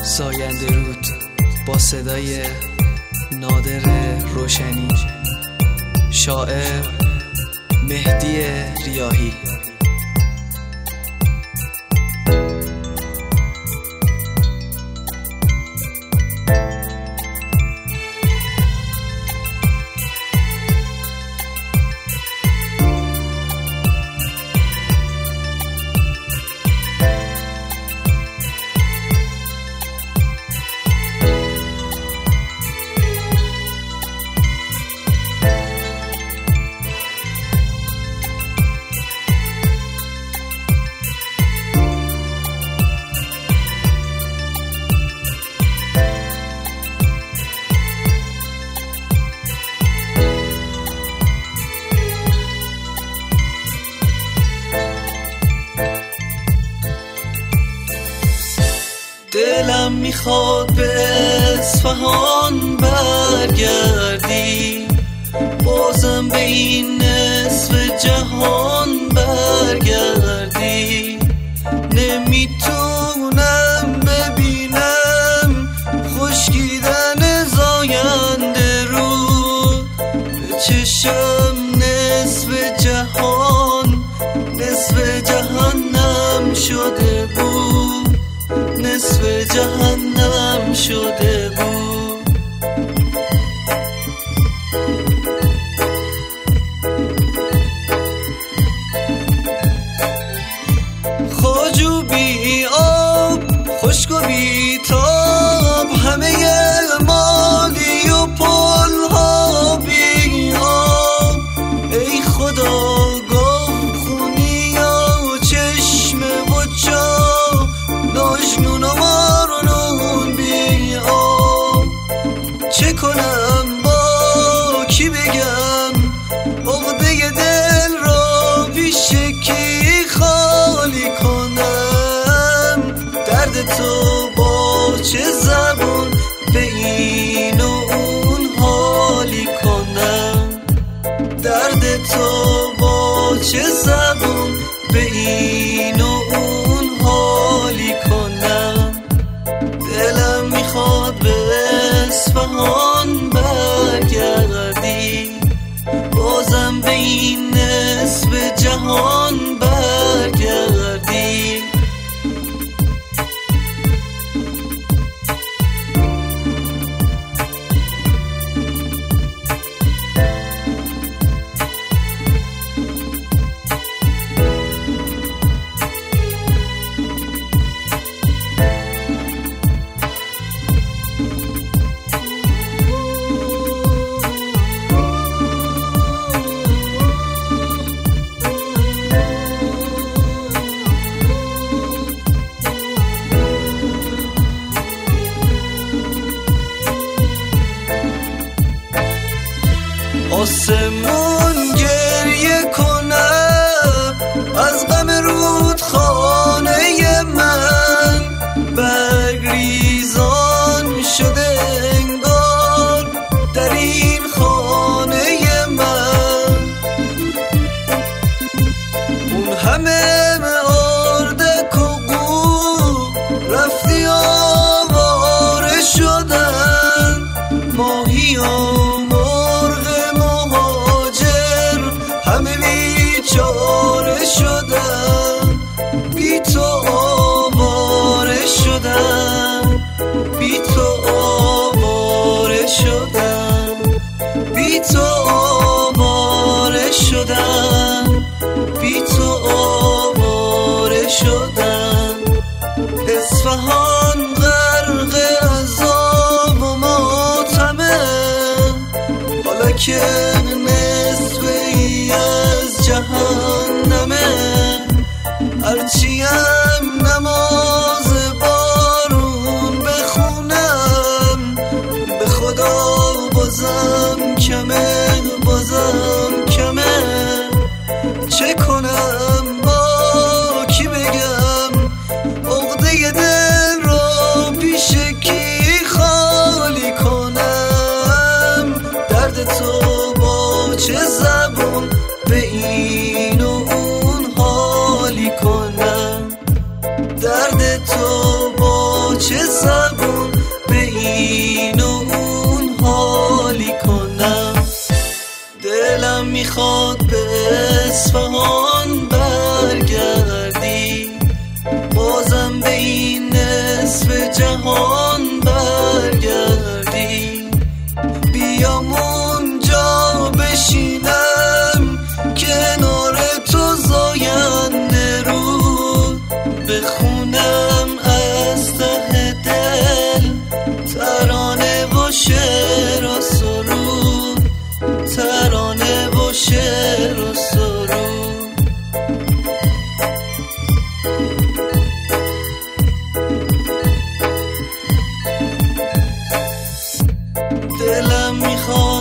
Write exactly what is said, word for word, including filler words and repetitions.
ساینده رود با صدای نادر روشنی. شاعر مهدی ریاحی. دلم میخواد به اصفهان برگردی، بازم به این نصف جهان برگردی. نمیتونم ببینم خشکیدن زاینده رود به چشم. نصف جهان نصف جهنم شده بود، نصف جهنم شده بود. خواجو بی آب خشک و بی تاب، همه مادی و پل ها بی آب. ای خدا گم خونی یا چشم و چا، ناجنون و مارنون بی آب. چه کنم با کی بگم عقده دل را پیش کی خالی کنم؟ درد تو با چه زبون به این و اون حالی کنم؟ درد تو با چه زبون به این و اون حالی کنم؟ دلم میخواد به اصفهان برگردی، بازم به این نصف جهان برگردی. آسمون گریه کنم از غم رودخانه من، برگریزان شده انگار در این خانه من. اون همه اردک و قو رفتی آواره شدن، ماهی و بیچاره شدم، بی تو آواره شدم، بی تو آواره شدم، بی تو آواره شدم، بی تو آواره شدم. اصفهان غرق عذاب و ماتمه، حالا که جهنمه. هرچیم نماز بارون بخونم، به خدا بازم کمه، بازم کمه. چه کنم با کی بگم عقده دل را پیش کی خالی کنم؟ درد تو با چه زبون به این و اون حالی کنم؟ درد تو با چه زبون دلم میخواد